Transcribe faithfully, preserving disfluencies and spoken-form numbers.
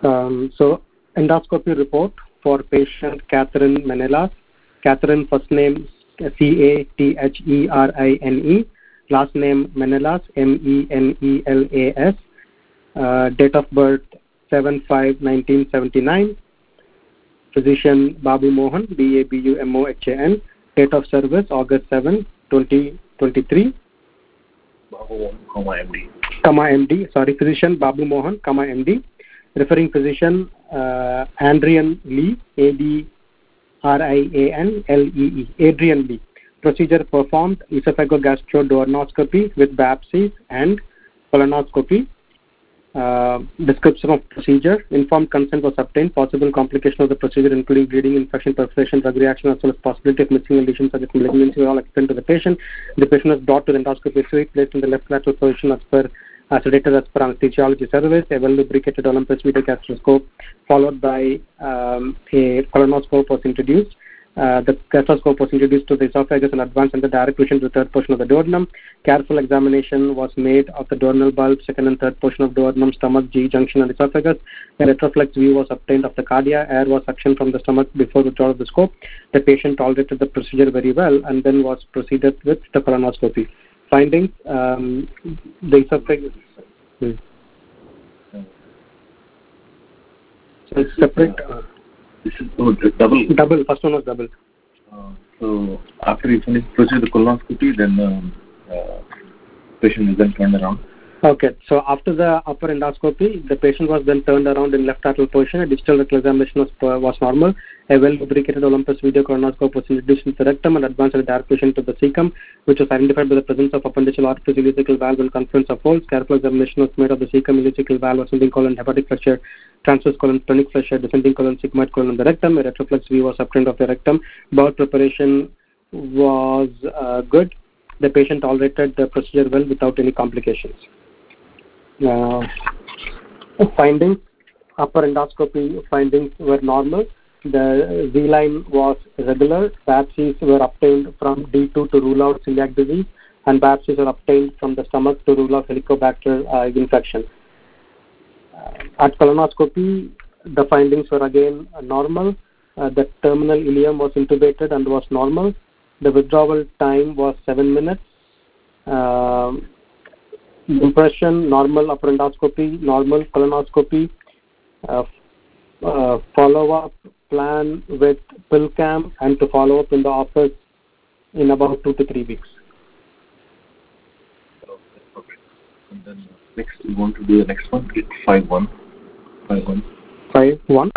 Um, so endoscopy report for patient Catherine Menelas. Catherine, first name C A T H E R I N E, last name Menelas, M E N E L A S, uh, date of birth seven five nineteen seventy-nine, physician Babu Mohan, B A B U M O H A N, date of service August seventh, twenty twenty-three. Babu Mohan, comma M D. Comma M D, sorry, physician Babu Mohan, comma M D. Referring physician uh, Adrian Lee, A D R I A N L E E, Adrian Lee. Procedure performed, esophagogastroduodenoscopy with biopsies and colonoscopy. Uh, description of procedure. Informed consent was obtained. Possible complication of the procedure including bleeding, infection, perforation, drug reaction, as well as possibility of missing and lesions such as malignancy were all explained to the patient. The patient was brought to the endoscopy suite, placed in the left lateral position as per uh, sedated as per anesthesiology service. A well-lubricated Olympus Vita gastroscope followed by um, a colonoscope was introduced. Uh, the gastroscope was introduced to the esophagus and advanced under direct vision to the third portion of the duodenum. Careful examination was made of the duodenal bulb, second and third portion of duodenum, stomach, G junction, and esophagus. A retroflex view was obtained of the cardia. Air was suctioned from the stomach before the draw of the scope. The patient tolerated the procedure very well and then was proceeded with the colonoscopy. Findings: um, the esophagus. Hmm. So it's separate. Uh, This is oh, double. Double. First one was double. Uh, so after you finish proceed the colonoscopy, then um, uh, patient is then turned around. Okay. So after the upper endoscopy, the patient was then turned around in left lateral position. A digital rectal examination was uh, was normal. A well-lubricated Olympus video colonoscope was introduced into the rectum and advanced in direct patient to the cecum, which was identified by the presence of appendiceal orifice, ileocecal valve, and confluence of holes. Careful examination was made of the cecum, ileocecal valve, ascending colon, hepatic flexure, transverse colon, tonic flexure, descending colon, sigmoid colon, and the rectum. A retroflex view was obtained of the rectum. Bowel preparation was uh, good. The patient tolerated the procedure well without any complications. Uh, findings: upper endoscopy findings were normal. The Z-line was regular. Biopsies were obtained from D two to rule out celiac disease, and biopsies were obtained from the stomach to rule out Helicobacter uh, infection. Uh, at colonoscopy, the findings were again uh, normal. Uh, the terminal ileum was intubated and was normal. The withdrawal time was seven minutes. Uh, impression: normal upper endoscopy, normal colonoscopy. Uh, uh, follow-up plan with PillCam and to follow up in the office in about two to three weeks. Okay. Okay. And then next we want to do the next one. It's five one. Five one. Five one.